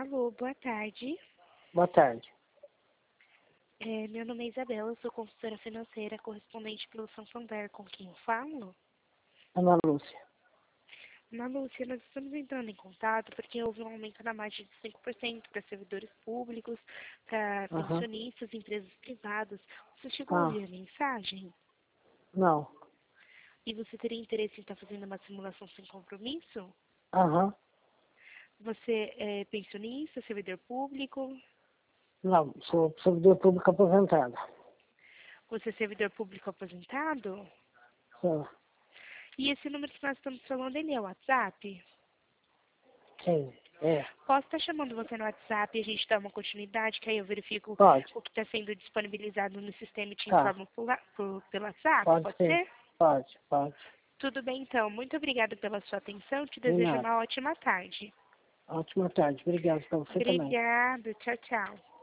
Alô, boa tarde. Boa tarde. Meu nome é Isabela, eu sou consultora financeira correspondente pelo Santander. Com quem eu falo? Ana Lúcia. Ana Lúcia, nós estamos entrando em contato porque houve um aumento na margem de 5% para servidores públicos, para pensionistas, empresas privadas. Você chegou a ouvir a mensagem? Não. E você teria interesse em estar fazendo uma simulação sem compromisso? Você é pensionista, servidor público? Não, sou servidor público aposentado. Você é servidor público aposentado? Sim. E esse número que nós estamos falando, ele é o WhatsApp? Sim, é. Posso estar chamando você no WhatsApp e a gente dá uma continuidade, que aí eu verifico Pode. o que está sendo disponibilizado no sistema e te Tá. informo pelo WhatsApp? Pode sim. Ser? Pode. Tudo bem, então. Muito obrigada pela sua atenção. Te De desejo nada. uma ótima tarde. Ótima tarde. Obrigado para você também. Obrigada. Tchau, tchau.